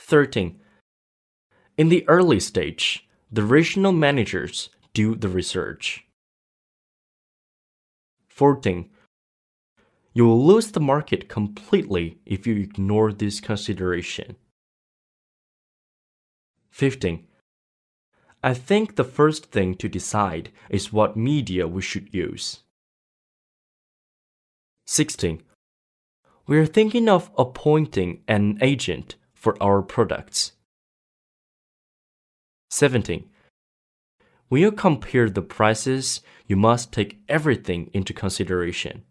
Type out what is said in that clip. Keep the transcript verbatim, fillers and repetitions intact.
thirteen. In the early stage, the regional managers do the research. fourteen. You will lose the market completely if you ignore this consideration. fifteen. I think the first thing to decide is what media we should use. sixteen. We are thinking of appointing an agent for our products. seventeen. When you compare the prices, you must take everything into consideration.